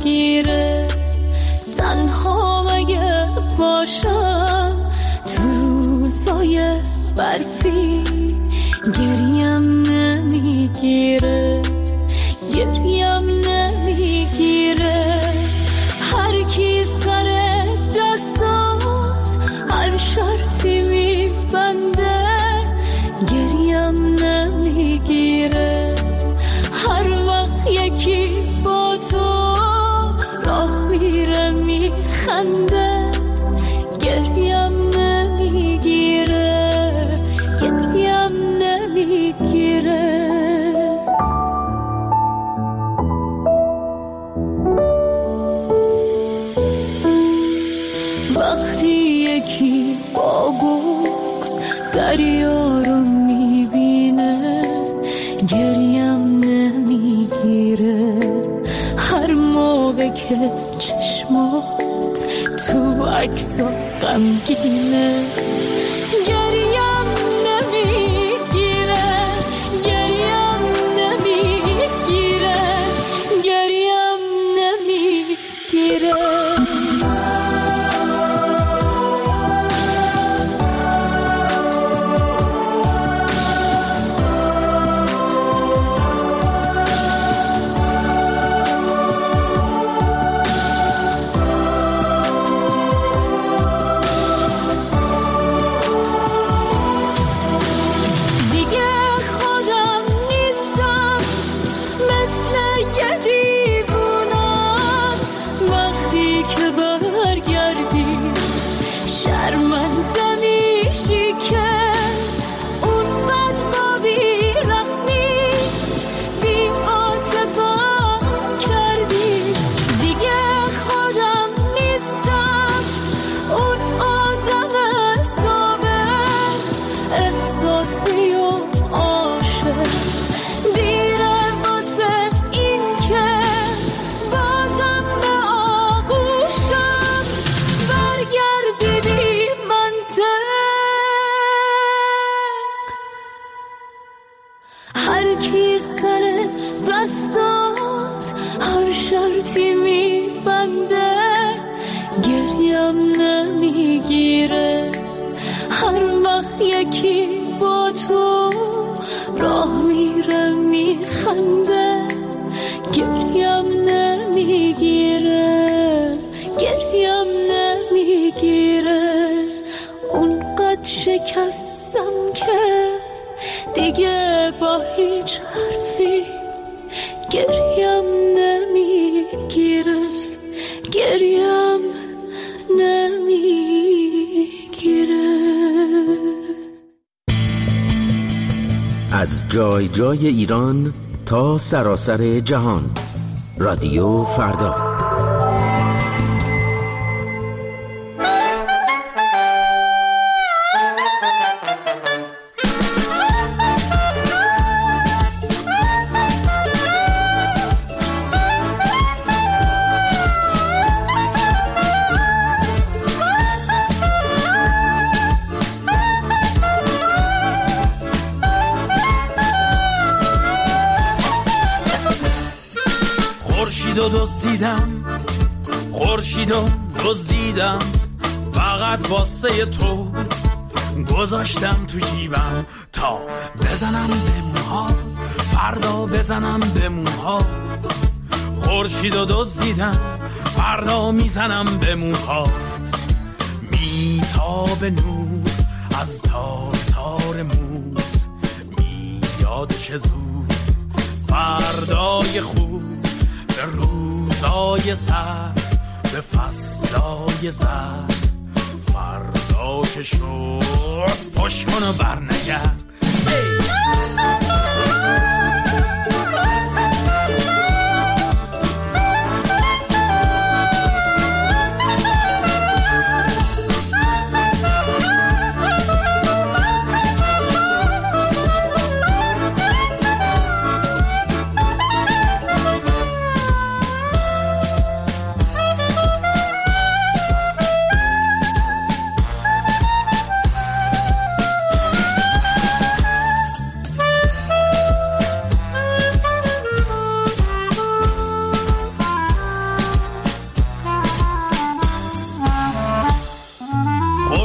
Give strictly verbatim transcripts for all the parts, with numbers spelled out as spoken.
نمیگیره. تنها مگه باشم تو روزای برفی گریم نمیگیره، گریم نمیگیره. هر کی سر دستات هر شرطی میبنده گریم نمیگیره. هر وقت یکی با تو راه میره میخنده گریم نمیگیره، گریم نمیگیره. وقتی یکی با بغض دریا رو میبینه گریم نمیگیره. هر موقع که چشمات تو عکس غمگینه گریم نمیگیره، گریم نمیگیره، گریم نمیگیره. هر کی سر دستات هر شرطی میبنده گریم نمیگیره. هر وقت یکی با تو راه میره میخنده گریم نمیگیره، گریم نمیگیره. اونقدر شکستم که دیگه با هیچ حرفی گریم نمیگیره، گریم نمیگیره. از جای جای ایران تا سراسر جهان، رادیو فردا. دزدیدم خورشیدو دزدیدم فقط واسه تو گذاشتم تو جیبم تا بزنم به موهات، فردا بزنم به موهات. خورشیدو دزدیدم فردا میزنم به موهات. میتاب نور از تار تار موت میاد چه زود فردای خوب به روزای سر به فصلای زر. فردا که شد پشت کن و بر نگرد.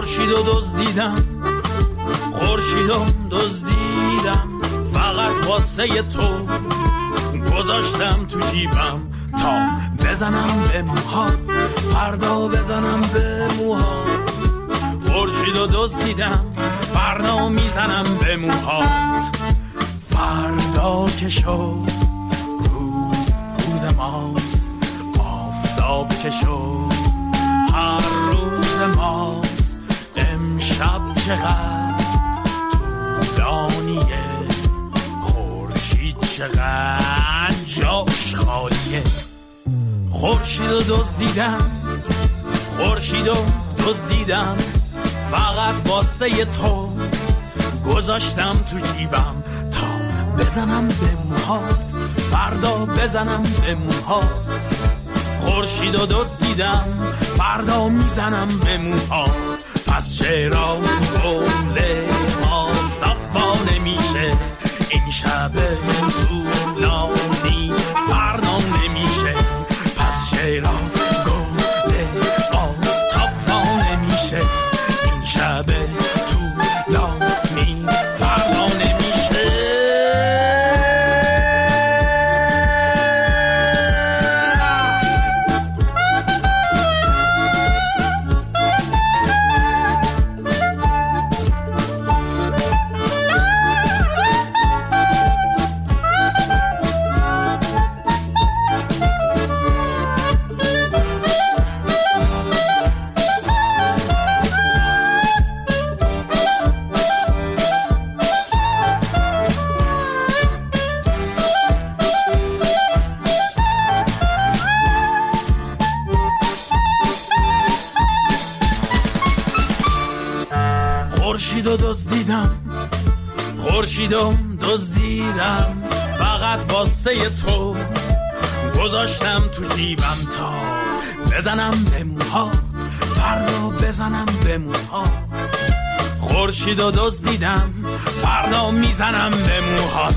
خورشید و دزدیدم، خورشید و دزدیدم، فقط واسه تو گذاشتم تو جیبم تا بزنم به موهات، فردا بزنم به موهات. خورشید و دزدیدم، فردا میزنم به موهات. فردا که شد روز روز ماست، آفتاب که شد هر روز ماست. امشب چقدر طولانیه، خورشید چقدر جاش خالیه. خورشید و دزدیدم، خورشید و دزدیدم، فقط واسه تو گذاشتم تو جیبم تا بزنم به موهات، فردا بزنم به موهات. خورشید و دزدیدم، فردا میزنم به موهات. پس چرا گل آفتاب وا نمیشه، این شب طولانی فردا نمیشه. پس چرا گل آفتاب وا نمیشه، این شب طولانی فردا نمیشه. خورشید و دزدیدم، خورشید و دزدیدم، فقط واسه تو گذاشتم تو جیبم تا بزنم به موهات، فردا بزنم به موهات. خورشید و دزدیدم، فردا میزنم به موهات.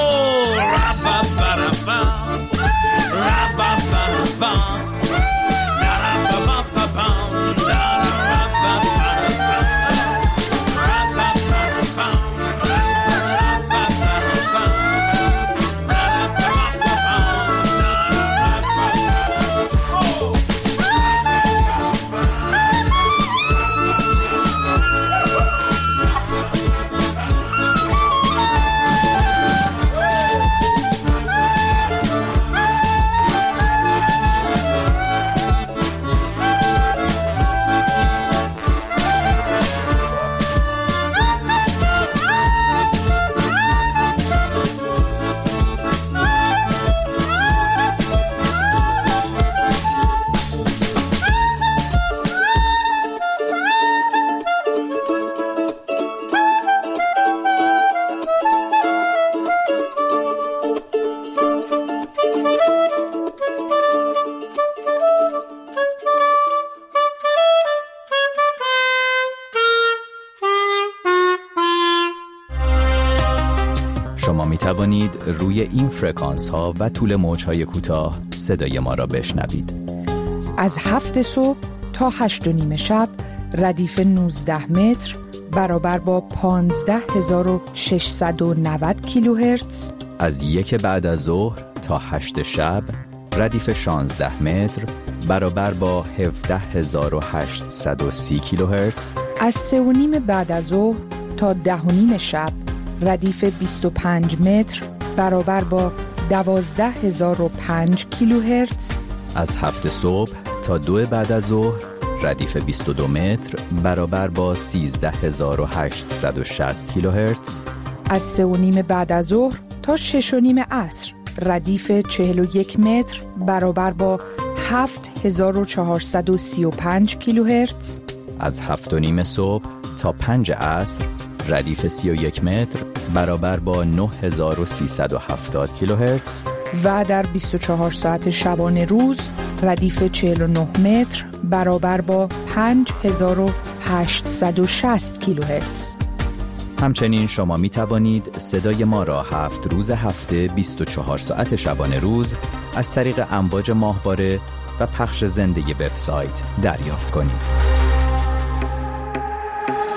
شما می توانید روی این فرکانس ها و طول موج های کوتاه صدای ما را بشنوید. از هفت صبح تا هشت و نیم شب ردیف نوزده متر برابر با پانزده هزار و ششصد و نود کیلوهرتز. از یک بعد از ظهر تا هشت شب ردیف شانزده متر برابر با هفده هزار و هشتصد و سی کیلوهرتز. از سه و نیم بعد از ظهر تا ده و نیم شب ردیف بیست و پنج متر برابر با دوازده هزار و پنج کیلوهرتز. از هفت صبح تا دو بعد از ظهر ردیف بیست و دو متر برابر با سیزده هزار و هشتصد و شصت کیلوهرتز. از سه و نیم بعد از ظهر تا شش و نیم عصر ردیف چهل و یک متر برابر با هفت هزار و چهارصد و سی و پنج کیلوهرتز. از هفت و نیم صبح تا پنج عصر ردیف سی و یک متر برابر با نه هزار و سیصد و هفتاد کیلوهرتز. و در بیست و چهار ساعت شبانه روز ردیف چهل و نه متر برابر با پنج هزار و هشتصد و شصت کیلوهرتز. همچنین شما می توانید صدای ما را هفت روز هفته بیست و چهار ساعت شبانه روز از طریق امواج ماهواره و پخش زنده وبسایت دریافت کنید.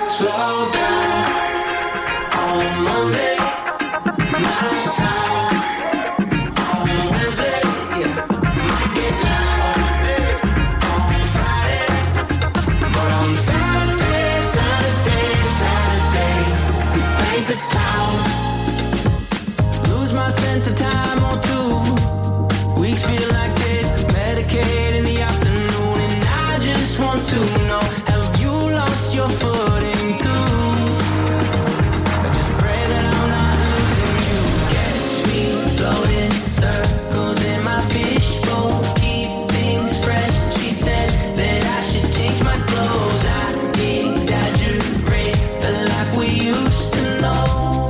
Slow down on Monday, my sound on Wednesday, yeah, might get loud on Friday, but on Saturday, Saturday, Saturday, we paint the town. Lose my sense of time or two. Weeks feel like days, Medicaid in the afternoon, and I just want to know, have you lost your footing too? I just pray that I'm not losing you. Catch me floating circles in my fishbowl, keep things fresh. She said that I should change my clothes. I exaggerate the life we used to know.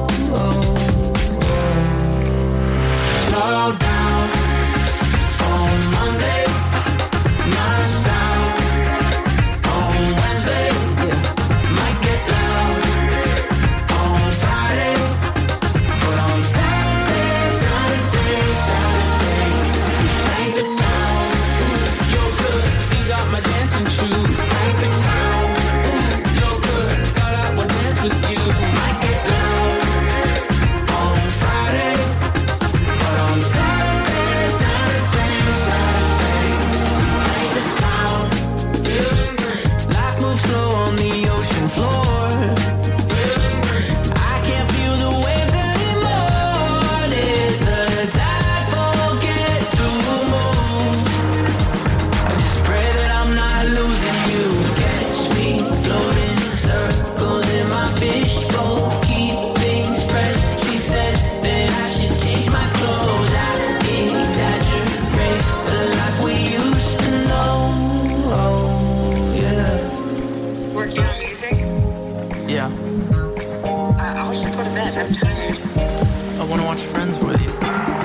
Slow down on Monday, my sound on Wednesday, yeah, might get loud on Friday, but on Saturday, Saturday, Saturday, we paint the town. You're good, these are my dancing shoes. Paint the town. You're good, thought I would dance with you. Might get loud on Friday, but on Saturday, Saturday, Saturday, we paint the town. Feeling great. Life moves slow on the ocean floor. Feeling great. I can't feel the waves anymore. Did the tide forget to move? I just pray that I'm not losing you. Catch me floating circles in my fishbowl, keep things fresh. She said that I should change my clothes. I exaggerate the life we used to know. Oh, yeah. Working on music? Yeah, Uh, I'll just go to bed. I'm tired. I want to watch Friends with you.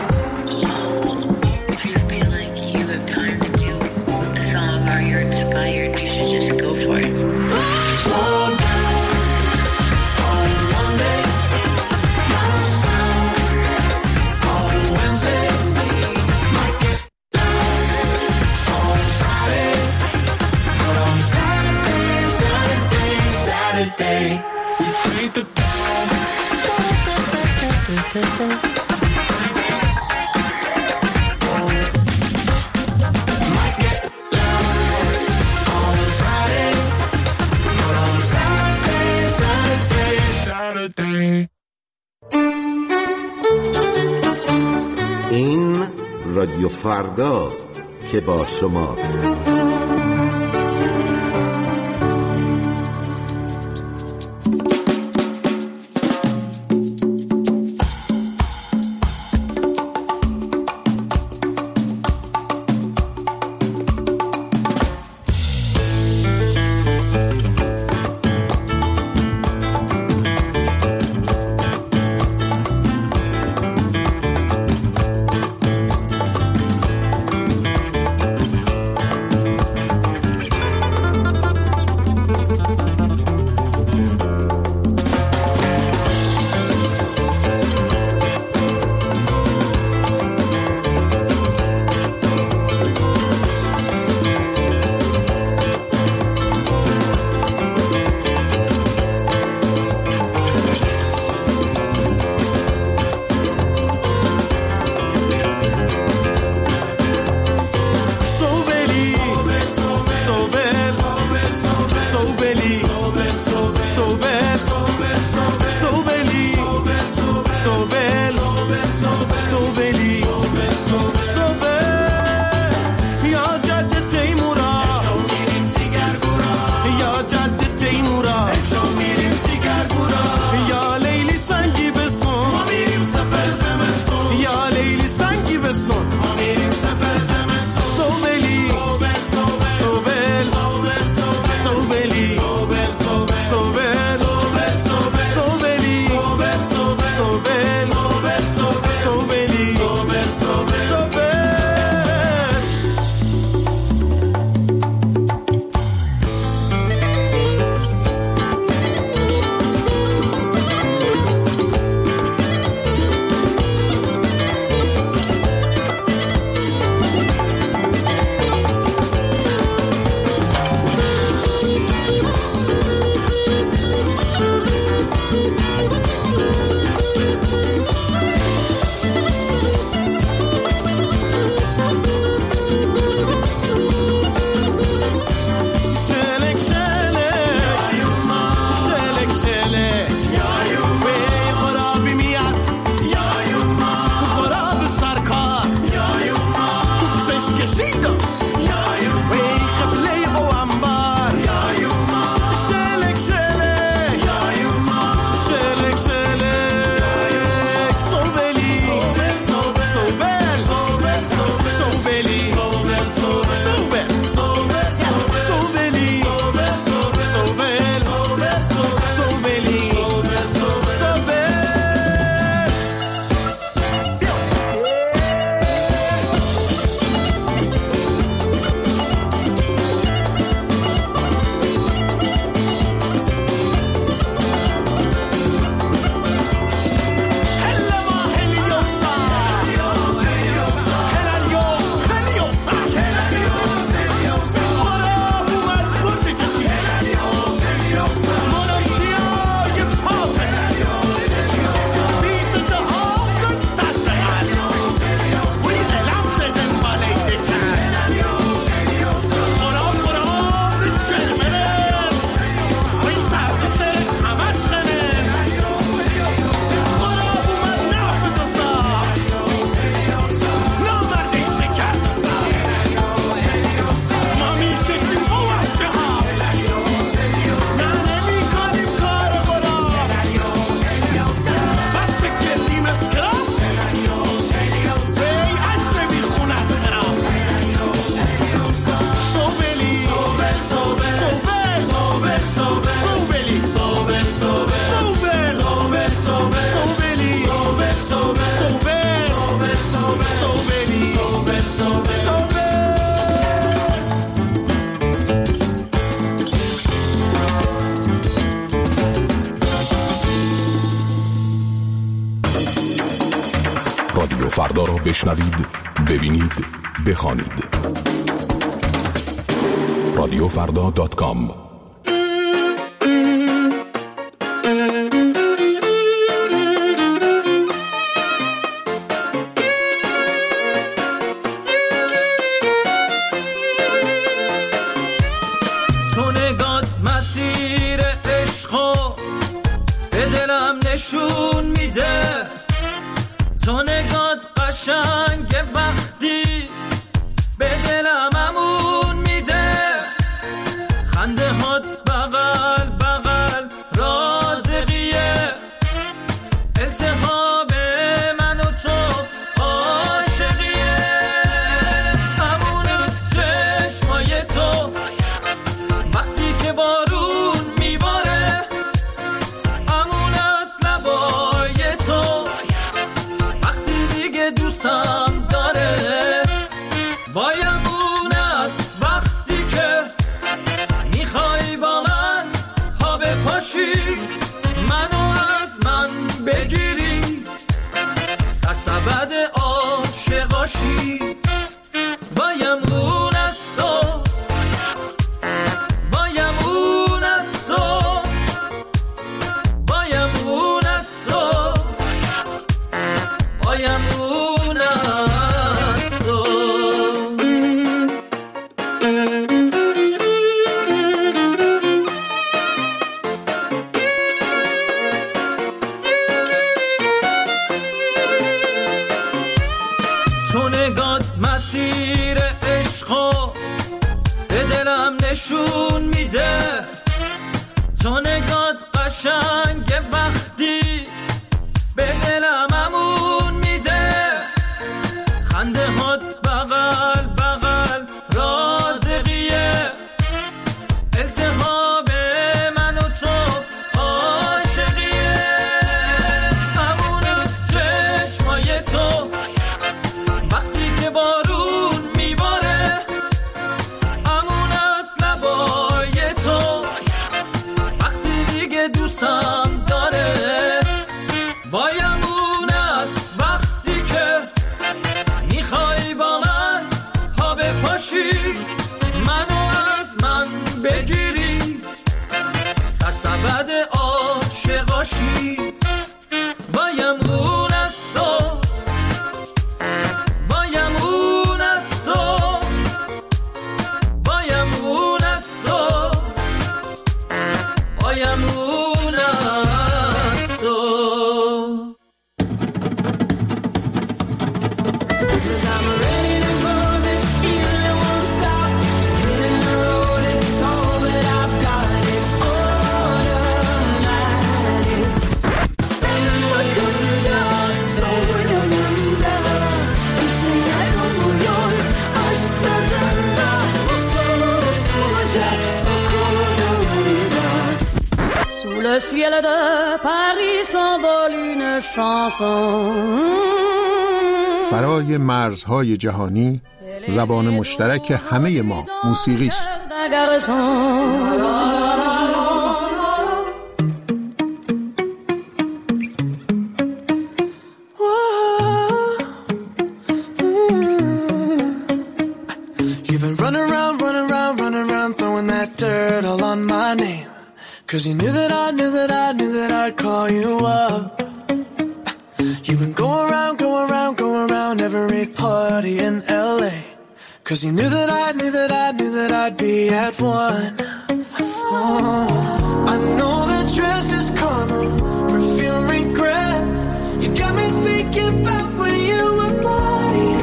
If you feel like you have time to do a song or you're inspired, you should just go for it. Slow down on Monday, my sound on Wednesday, might get loud on Friday, but on Saturday, Saturday, Saturday, we paint the town. Might get loud on Friday, but on Saturday, Saturday, Saturday. این رادیو فرداست که با شماست. So bad. فردا را بشنوید، ببینید، بخوانید. رادیو فردا دات کام. تو نگات مسیر عشقو به دلم نشون میده، تو نگات قشنگ وقتی به دلم امون میده، خنده هات بغل بغل رازقیه، التهاب من و تو عاشقیه، امون از چشمای تو وقتی که بارون میباره، امون از لبای تو وقتی دیگه دوستم داره، وایمون از وقتی که میخوای با من پا بپاشی، منو از من بگیری، سرسبد عاشقاشی، وایمون از تو، وایمون از تو، وایمون از تو، وایمون از تو. تو نگات مسیر عشقو به دلم نشون میده، تو نگات قشنگ وقتی به دلم امون میده، خنده هات بغل بغل رازقیه، التهاب من و تو عاشقیه، امون از چشمای تو وقتی که بارون میباره، امون از لبای تو وقتی دیگه دوستم داره، وایمون از وقتی که میخوای با من پا بپاشی، منو از من بگیری، سرسبد عاشقاشی، وایمون از تو، وایمون از تو، وایمون از تو، وایمون از تو. Le ciel de Paris s'envole une chanson. فرای مرزهای جهانی زبان مشترک همه ما موسیقی است. You've been running around, running around, running around, throwing that dirt all on my name. Cause you knew that I knew that I knew that I'd call you up. You've been going around, going around, going around every party in L A. Cause you knew that I knew that I knew that I'd be at one. Oh, I know that dress is karma, perfume regret. You got me thinking about when you were mine.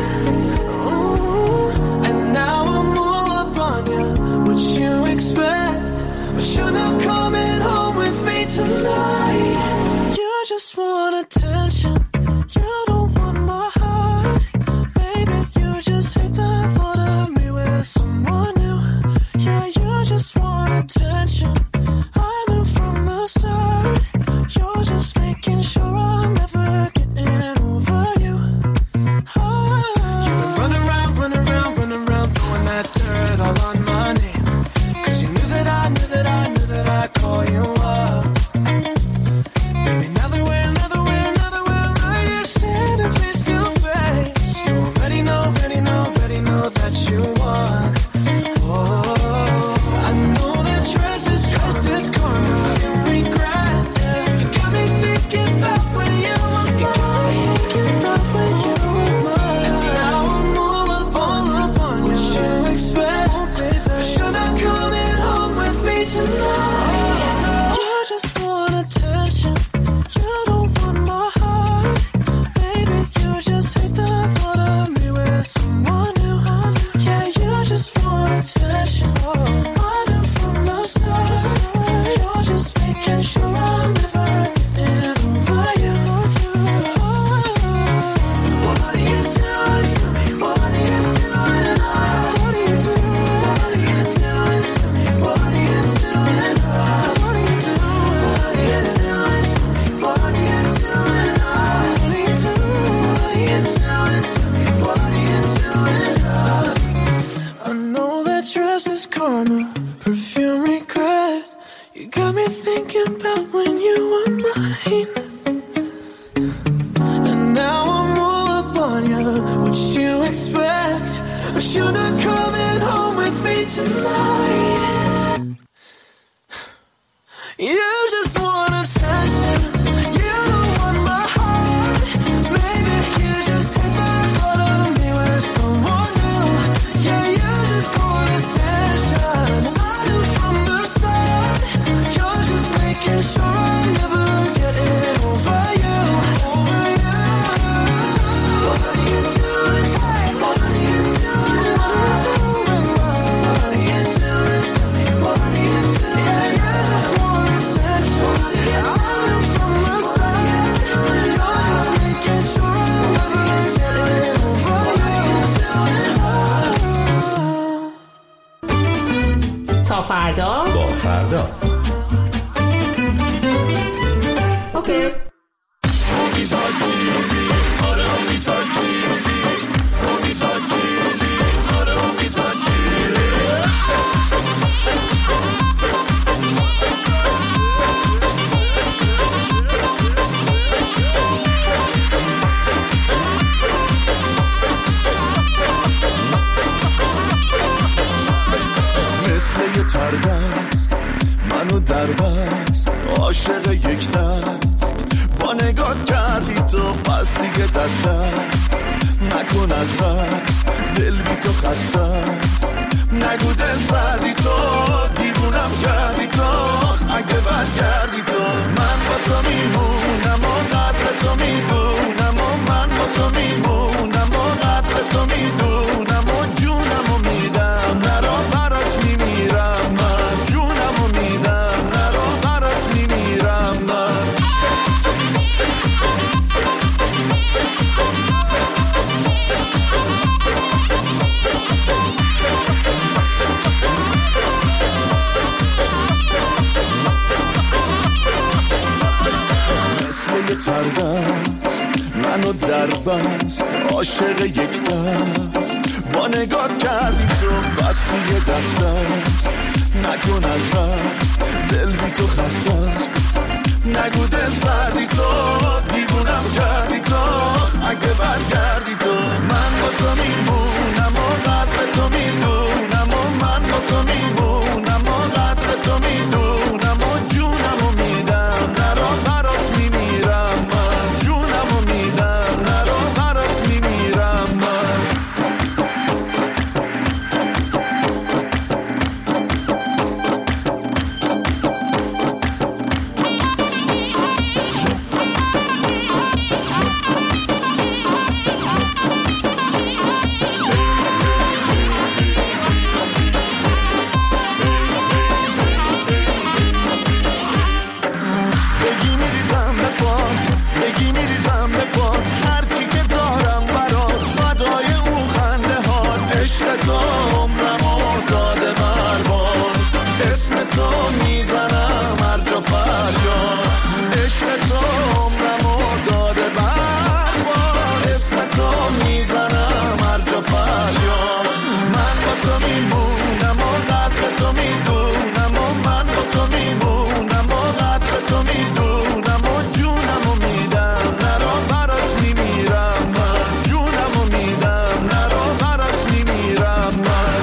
Oh, and now I'm all up on you, what you expect. But you're not coming home with me tonight. You just want attention, you don't want my heart. Maybe you just hate the thought of me with someone new. Yeah, you just want attention, I knew from the start. You're just making sure I'm never getting over you. Oh. You were running around, running around, running around, throwing that dirt all on my name. Cause you knew that I knew that I knew that I'd call you up. Baby, now that we're, now that we're, making sure I'm never getting over you. What are you doing to me? What are you doing? What are you doing? What are you doing to me? What are you doing? What are you doing? What are you doing to me? What are you doing? What are you doing? What are you doing to me? What are you doing? I know that dress is karma, perfume regret. You got me thinking about when you were mine. And now I'm all up on you. What you expect? But you're not coming home with me tonight. You just want attention. You don't want my heart. Maybe you just hit the thought of me with someone new. Yeah, you just want attention. I knew from the start. You're just making sure I'm never getting over you. Over you. What are you doing? What are you doing? What are you doing to me? What are you doing? Yeah, you just want attention. What are you doing from the start? You're just making sure I'm never getting over you. تا فردا با فردا اوکی. مثل یه تردست منو در بست، عاشق یک دست با نگات کردی تو، پس دیگه دست دست نکن از دست، دل بی تو خسته است. نگو دل سردی تو، دیوونم کردی تو، اگه برگردی تو من با تو میمونم و قدر تو میدونم و من با تو میمونم و قدر تو میدونم و جونم و میدم نرا برات میمیرم من، جونم و میدم نرا برات میمیرم من. مثل یه تردست منو در بست، عاشق یک دست با نگات کردی تو، بس دیگه دست دست نکن از دست، دل بی تو خسته است. نگو دل سردی تو، دیوونم کردی تو، اگه برگردی تو من با تو میمونم و قدر تو میدونم و من با تو میمونم و قدر تو میدونم و جونم و میدم نرا برات میمیرم من، جونم و میدم نرا برات میمیرم من. بگی میریزم به پات، بگی میریزم به پات، هرچی که دارم برات فدای اون خنده هات. عشق تو عمرمو داده برباد، اسم تو میزنم هر جا فریاد. عشق تو عمرمو داده برباد، اسم تو میزنم هر جا فریاد. من با تو میمونم و قدر تو میدونم و من با تو میمونم و قدر تو میدونم و جونم و میدم نرا برات میمیرم من، جونم و میدم نرا برات میمیرم من.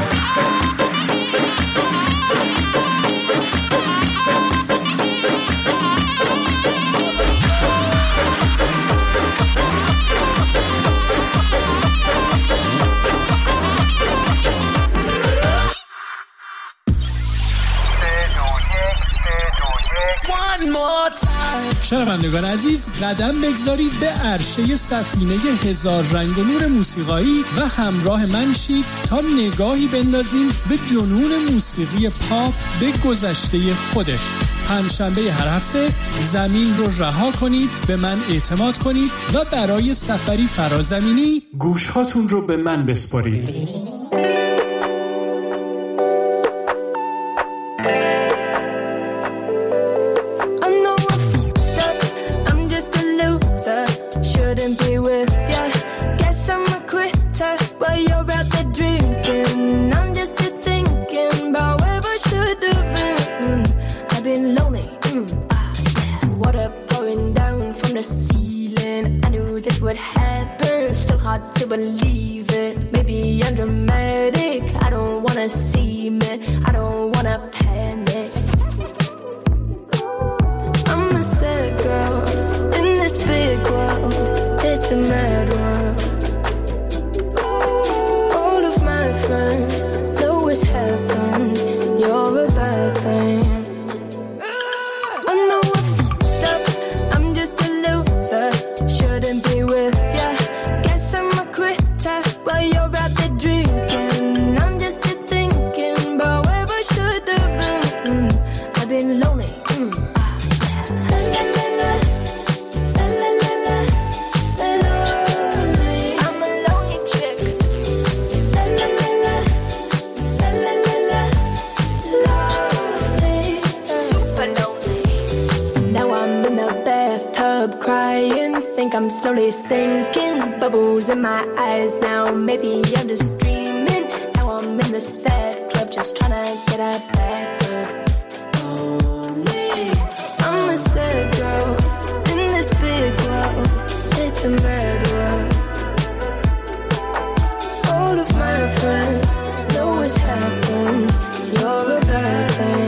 شنوندگان عزیز، قدم بگذارید به عرشه سفینه هزار رنگ و نور موسیقایی و همراه من شید تا نگاهی بندازیم به جنون موسیقی پاپ به گذشته خودش. پنجشنبه هر هفته زمین رو رها کنید، به من اعتماد کنید و برای سفری فرازمینی گوشهاتون رو به من بسپارید. To believe it, maybe I'm dramatic. I don't wanna see me, I don't wanna panic. I'm a sad girl in this big world. It's a mad world. All of my friends know it's heaven. You're a bad thing. I know I fucked up. I'm just a loser. Shouldn't be with ya. While you're out there drinking, I'm just here thinking about where I should have been. I've been lonely. Mm. La la la la, la la la la, lonely. I'm a lonely chick. La la la la, la la la la, lonely. Super lonely. Now I'm in the bathtub crying. Think I'm slowly sinking. Bubbles in my eyes now. Maybe I'm just dreaming. Now I'm in the sad club, just trying to get a back up. Only I'm a sad girl in this big world. It's a mad world. All of my friends know it's happened. You're a bad thing.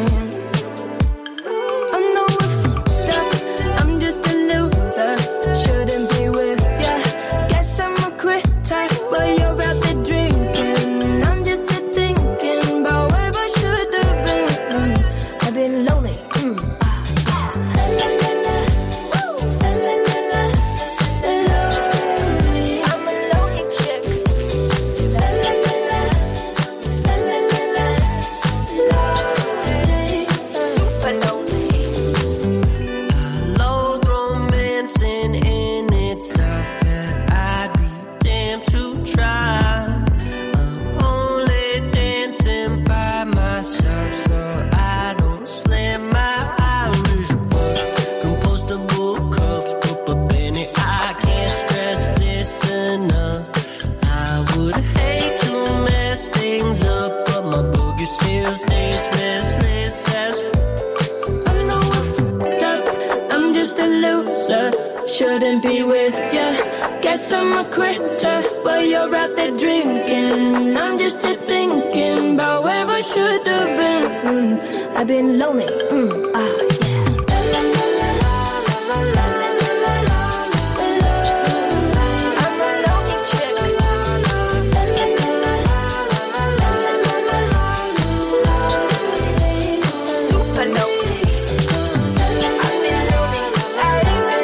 I know I fucked up. I'm just a loser. Shouldn't be with ya. Guess I'm a quitter. While you're out there drinking, I'm just here thinking about where I should have been. I've been lonely. Mm. La la la la, la la la la, lonely. I'm a lonely chick. La la la la, la la la la, lonely. Super lonely. I loathe romancing in itself. Yeah, I'd be damned to try. I'm only dancing by myself, so I don't slam my Irish bar. Compostable cups, cup of Benny. I can't stress this enough. I would hate to mess things up, but my boogie still stays restless as I know I fucked up. I'm just a loser. Shouldn't be with ya. Guess I'm a quitter. While you're out there drinking, I'm just here thinking about where I should have been. I've been lonely. Mm. Ah, yeah. La la la la, la la la la, lonely. I'm a lonely chick. La la la la, la la la la, lonely. Super lonely. I've been lonely. I've been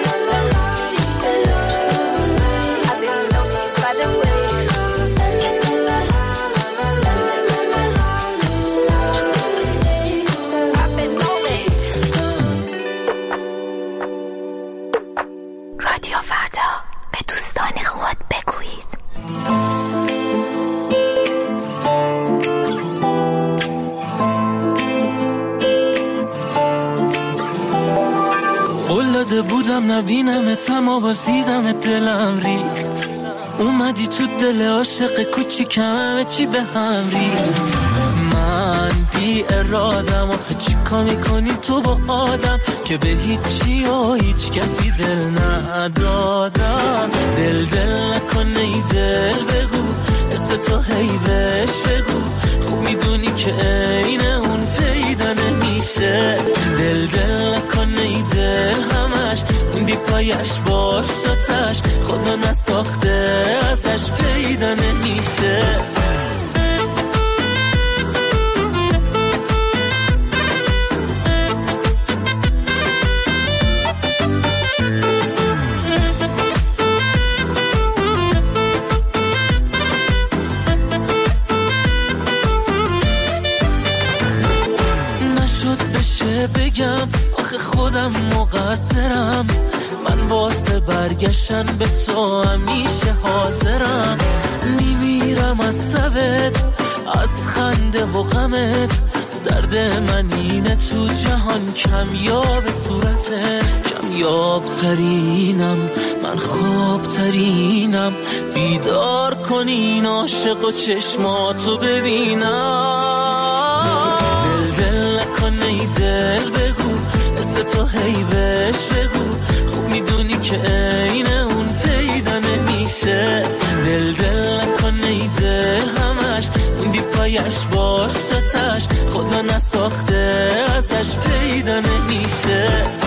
lonely. I've been lonely by the way. La la la la, la la la la, lonely. I've been lonely. رادیو فردا، به دوستان خود بگویید. قول داده بودم نبینمت، اما باز دیدمت دلم ریخت. اومدی تو دل عاشق کوچیکم، همه چی به هم ریخت. من بی ارادم، آخه چی کار میکنی تو با آدم که به هیچی و هیچ کسی دل ندادم. دل دل نکنه ای دل بگو، اسم تو هی بهش بگو. خوب میدونی که عین اون پیدا نمیشه. دل دل نکنه ای دل همش موندی پایش باش تاتش، خدا نساخته ازش پیدا نمیشه. بگم خودم مقصرم، من واسه برگشتن به تو همیشه حاضرم. میمیرم از سبت، از خنده و غمت، درد من اینه تو جهان کمیاب صورته. کمیاب ترینم من، خواب ترینم، بیدار کنین عاشق و چشماتو ببینم. دل دل نکن ای دل بگو، از تو هی بهش بگو، خوب میدونی که عین اون پیدا نمیشه. دل دل نکن ای دل همش موندی پایش باش تا تش، خدا نساخته ازش پیدا نمیشه.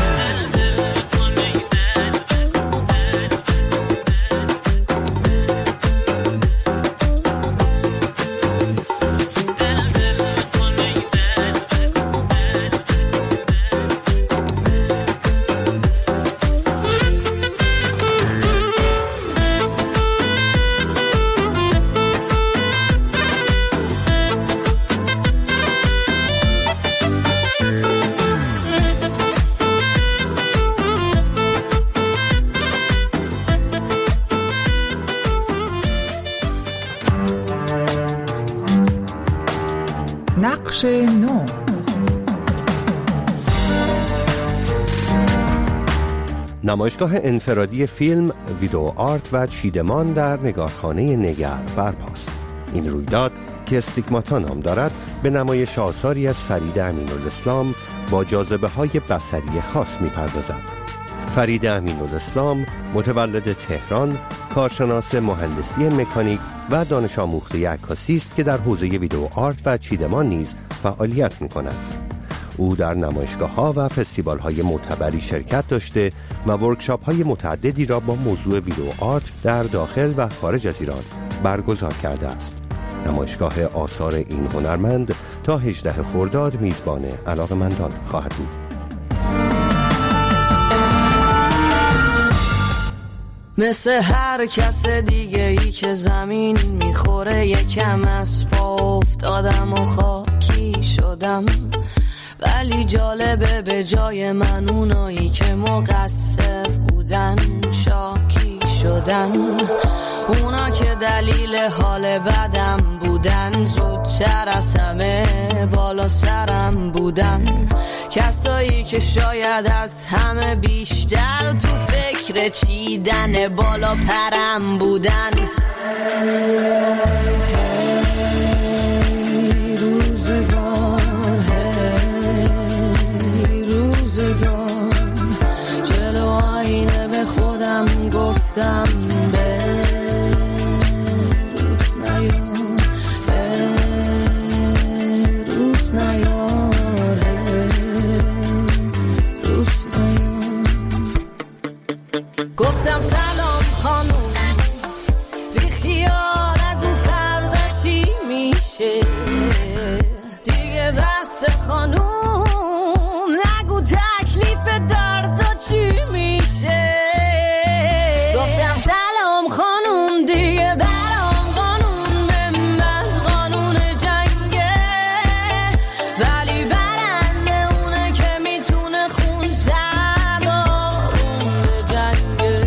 نقش نو. نمایشگاه انفرادی فیلم، ویدئو آرت و چیدمان در نگارخانه نگر برپاست. این رویداد که استیگماتا نام دارد به نمایش آثاری از فرید امین‌الاسلام با جاذبه های بصری خاص می پردازد. فرید امین‌الاسلام متولد تهران، کارشناس مهندسی مکانیک و دانش آموخته عکاسی است که در حوزه ویدئو آرت و چیدمان نیز فعالیت می کند. او در نمایشگاه‌ها و فستیوال‌های معتبری شرکت داشته و ورکشاپ‌های متعددی را با موضوع ویدئو آرت در داخل و خارج از ایران برگزار کرده است. نمایشگاه آثار این هنرمند تا هجدهم خرداد میزبان علاقه‌مندان خواهد بود. مثل هر کس دیگه ای که زمین میخوره، یکم از پا افتادم و خاکی شدم، ولی جالبه به جای من اونایی که مقصر بودن شاکی شدن. اونا که دلیل حال بدم بودن، زودتر از همه بالا سرم بودن. کسایی که شاید از همه بیشتر تو فکر چیدن بالا پرم بودن. هی روزگار، هی روزگار، جلو آینه به خودم گفتم به گفتم سلام خانوم، بی خیال نگو فردا چی میشه دیگه، بس خانوم نگو تکلیف دردا چی میشه. گفتم سلام خانوم، دیگه برام قانون به من قانون جنگه، ولی برنده اونه که میتونه خون زد آروم بجنگه.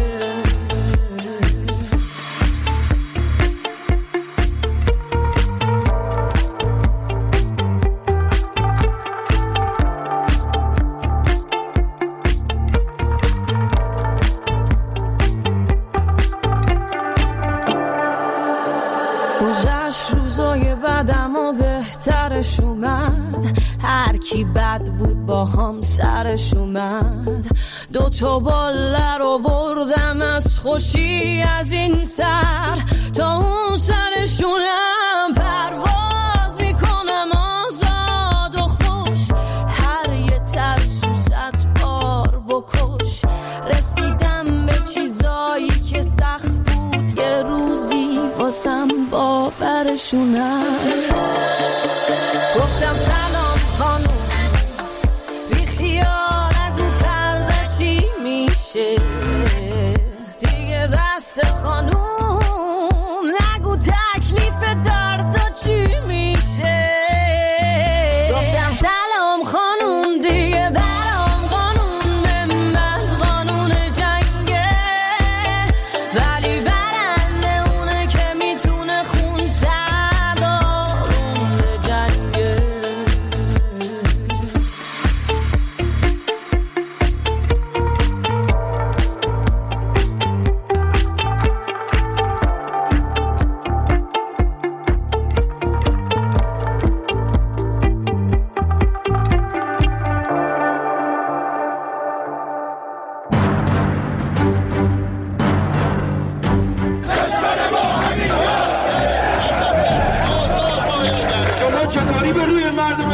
گذشت روزای بعدم و بهترش اومد، هر کی بد بود با هم سرش اومد. دو تا باله رو بردم از خوشی از این سر تا اون سرشونم، پرواز میکنم آزاد و خوش، هر یه ترسو صد بار بکش. رسیدم به چیزایی که سخت بود یه روزی واسم باورشونم. گفتم سلام خانوم، بی خیال نگو فردا چی میشه دیگه، بس خانوم نگو تکلیف دردا چی میشه. گفتم سلام خانوم، دیگه برام قانون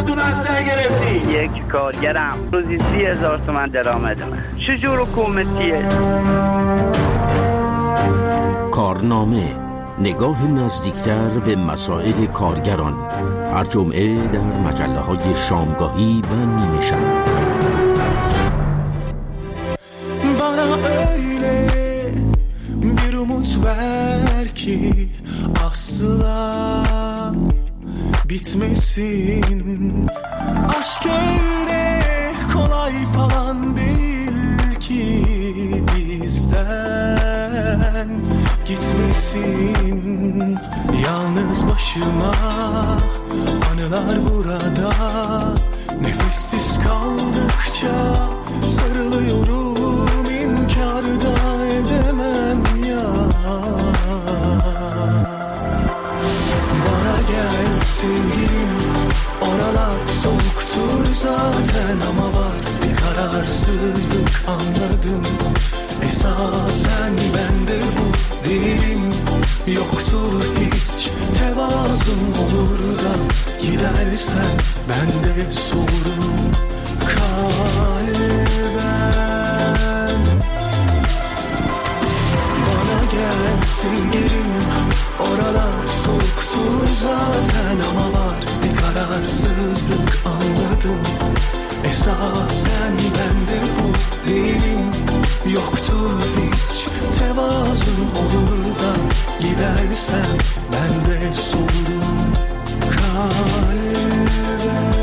کدوم اسلحه گرفتی؟ یک کارگرم روزی سی هزار تومن درآمدمه. چجور حکومتیه؟ کارنامه، نگاه نزدیکتر به مسائل کارگران، هر جمعه در مجله های شامگاهی و نیمه شب. Bana öyle bir umut ver ki asla bitmesin. Aşk öyle kolay falan değil ki bizden gitmesin. Yalnız başıma anılar burada, nefessiz kaldıkça sarılıyorum, inkar da edemem ya. Bana gel sevgilim, oralar soğuktur zaten ama var bir kararsızlık anladım. Esasen bende bu değilim, yoktur hiç tevazun, olur da gidersen ben de soğurum kalben. Bana gel sevgilim, oralar soğuktur zaten ama var bir kararsızlık anladım. Esasen bende bu değilim, yoktur hiç tevazun, olur da gidersen ben de soğurum kalben.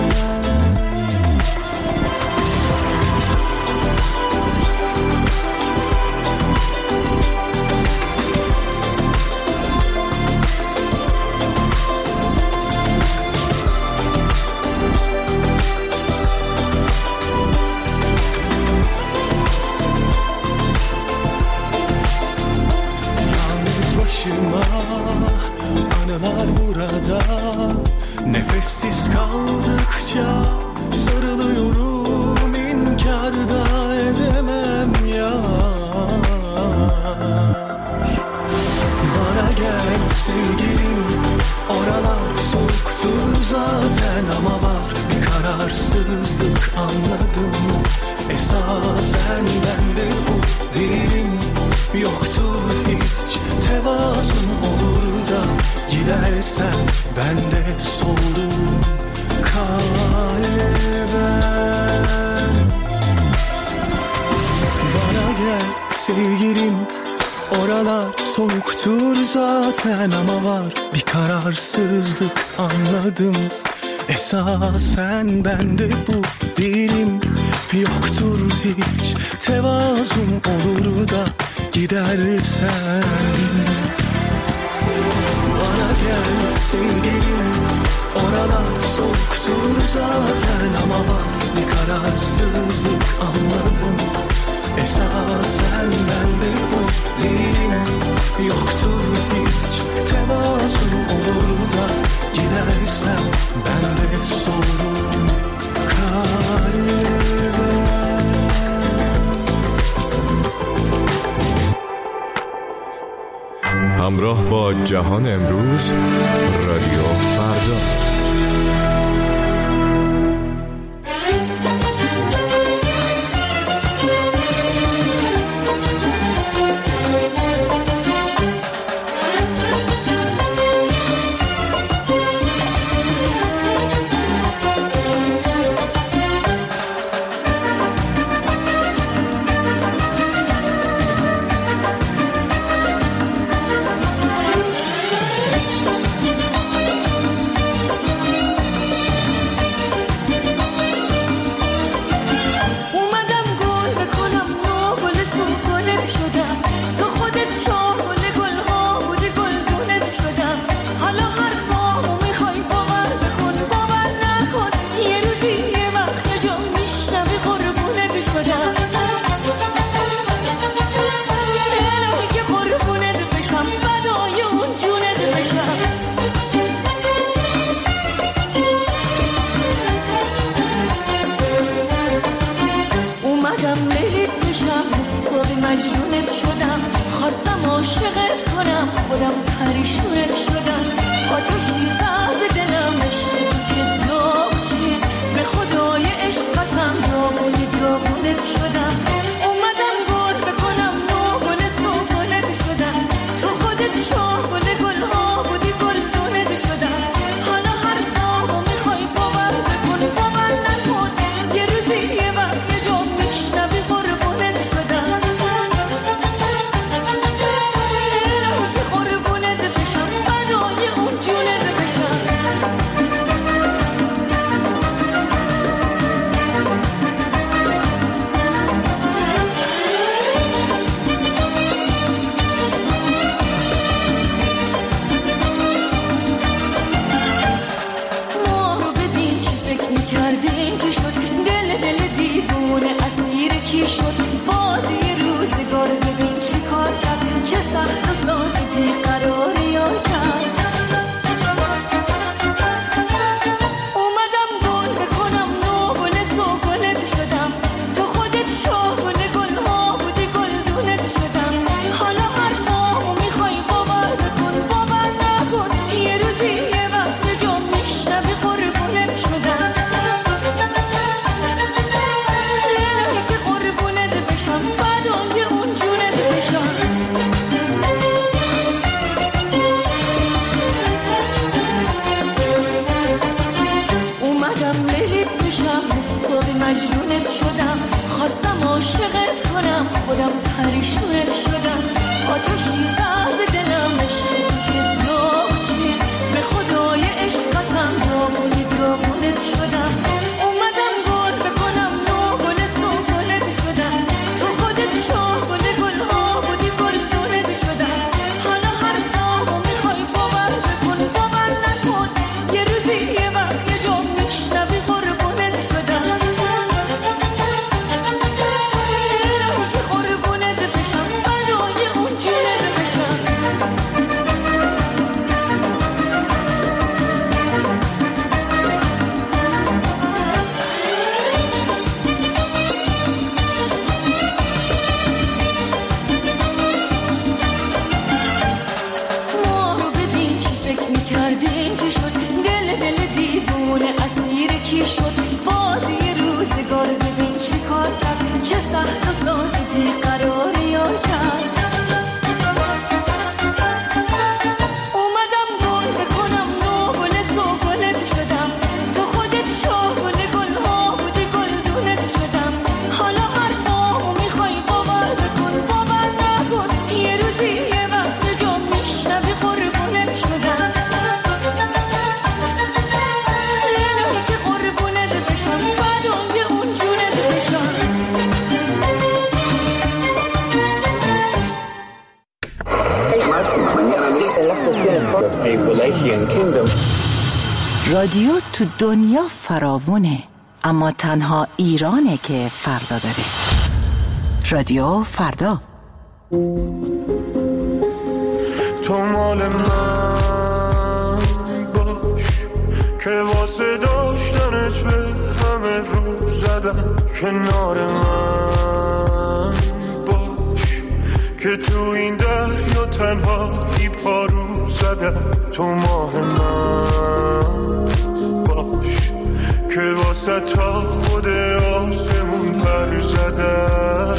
Anılar burada, nefessiz kaldıkça sarılıyorum, inkar da edemem ya. Bana gel sevgilim, oralar soğuktur zaten ama var bir kararsızlık anladım. Esasen bende bu değilim, yoktur hiç tevazun, olur da gidersen ben de soğurum kalben. Bana gel sevgilim, oralar soğuktur zaten ama var bir kararsızlık anladım. Esasen bende bu değilim, yoktur hiç tevazun, olur da gidersen. Bana gel sevgilim, oralar soğuktur zaten ama var bir kararsızlık anladım. Esasen bende bu değilim, yoktur hiç tevazun, olur da gidersen ben de soğurum kalben. همراه با جهان امروز، رادیو فردا. قربونت شدم اومدم گل بکنم نو گل سوگلت شدم تو خودت شاه گل گلها بودی گلدونت شدم حالا هر دامو میخوای باور بکن باور نکن یه روزی یه وقت یه جا میشنوی قربونت شدم الهی قربونت بشم فدای اون جونت بشم ما رو ببین چی فکر میکردیم چی شد دل دل دیوونه اسیر کی شد بازی روزگار ببین چی کار کرد چه سخت و ساده بیقراری یار کرد اومدم گل بکنم نو گل سوگلت شدم تو خودت شاه گل گلها بودی گلدونت شدم حالا هر ماهو میخوای باور بکن باور نکن یه روزی یه وقت یه جا میشنوی قربونت شدم الهی که قربونت بشم فدای اون جونت بشم اومدم لیلیت بشم حسابی مجنونت شدم خواستم عاشقت کنم خودم پریشونت شدم آتشی زد به دلم عشق که داغ شد به خدای عشق قسم داغونی داغونت شدم اومدم گل بکنم نو گل سوگلت شدم تو خودت شاه گل گلها بودی گلدونت شدم حالا هر دامو میخوای باور بکن باور نکن یه روزی یه وقت یه جا میشنوی قربونت شدم الهی که قربونت بشم فدای اون جونت بشم ما رو ببین چی فکر میکردیم چی شد دل دل دیوونه اسیر کی شد بازی روزگار ببین چی کار کرد چه سخت و ساده بیقراری یار کرد اومدم گل بکنم نو گل سوگلت شدم تو خودت شاه گل گلها بودی گلدونت شدم حالا هر ماهو میخوای باور بکن باور نکن یه روزی یه وقت یه جا میشنوی قربونت شدم الهی که قربونت بشم فدای اون جونت بشم رادیو تو دنیا فراوونه اما تنها ایرانه که فردا داره. رادیو فردا. تو مال من باش که واسه داشتنت به همه رو زدم کنار من باش که تو این دریا تنهایی پارو زدم تو ماه من باش که واسه تا خود آسمون پر زدم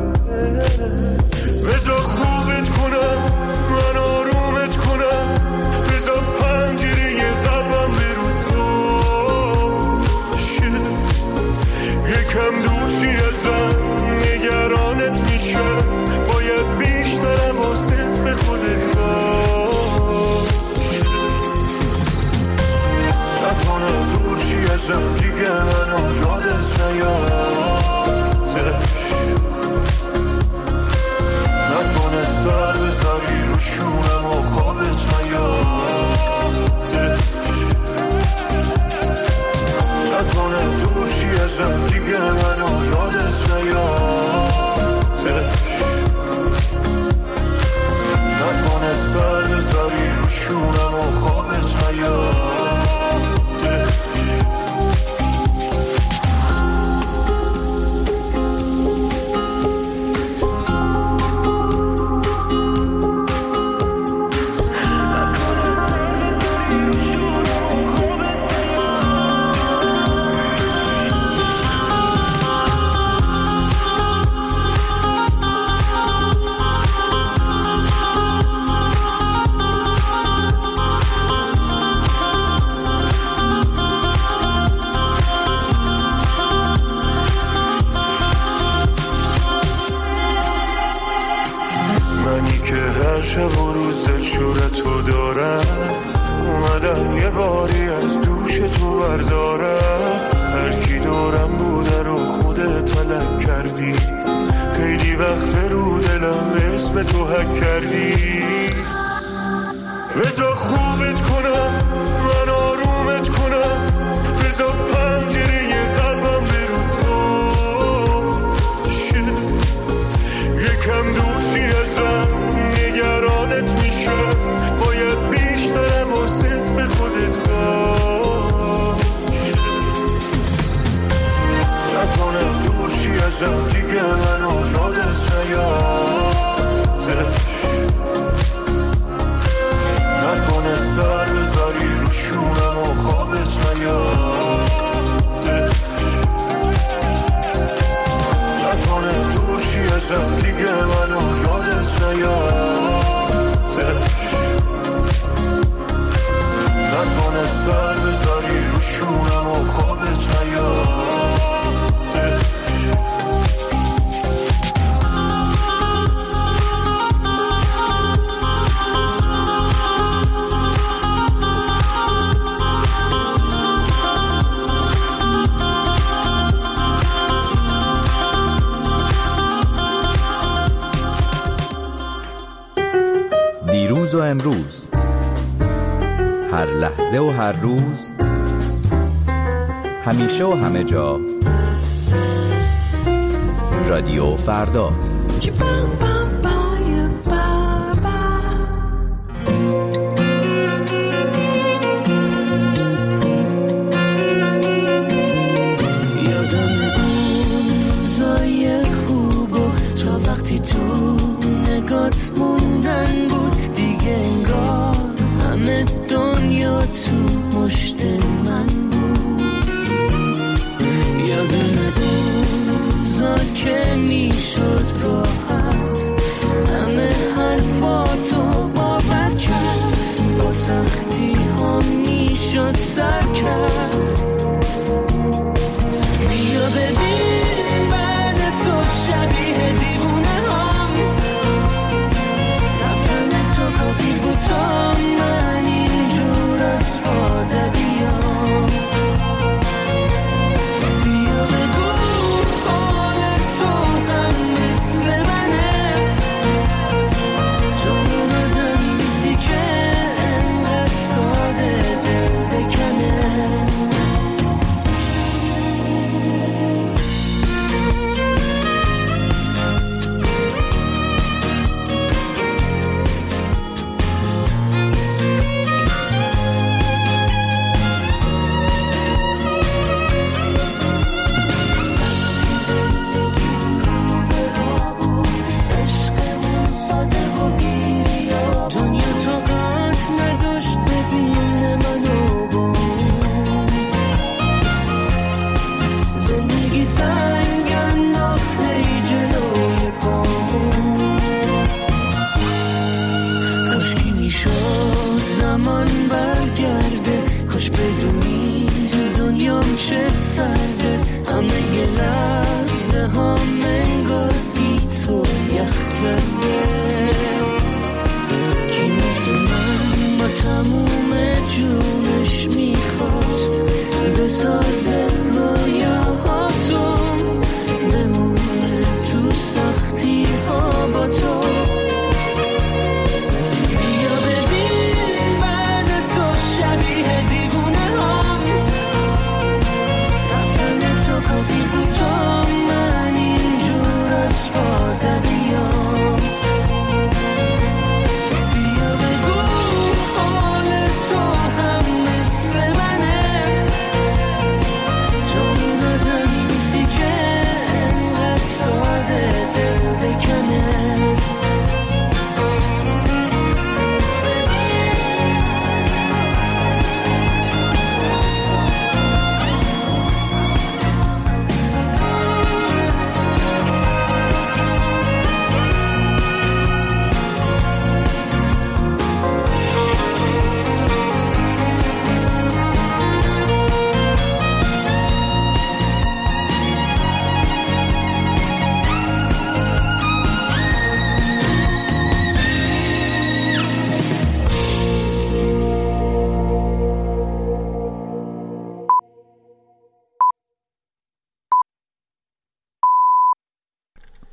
بذار خوبت کنم من آرومت کنم بذار پنجره قلبم برو باشه یکم دوشی ازم نگرانت میشه باید بیشتر حواست به خودت باشه نکنه دوشی ازم دیگه منو یادت نیاد شب و روز دلشورتو دارم، اومدم یه باری از دوش تو بردارم. هر کی دورم بوده رو خودت تلک کردی، خیلی وقت رو دلم اسم تو حک کردی. بذار خوبت کنم من آرومت کنم، بذار پنجره قلبم برو تو شه. یکم دوستی ازم نگرانت میشه، باید بیشتر حواست به خودت باشه. نکنه دوشی ازم دیگه منو یادت نیاد، نکنه سر بذاری رو شونم و خوابت نیاد، نکنه دوشی ازم دیگه منو یادت نیاد، نکنه سر بذاری رو شونم و خوابت نیاد. دیروز و امروز، هر لحظه و هر روز، همیشه و همه جا، رادیو فردا.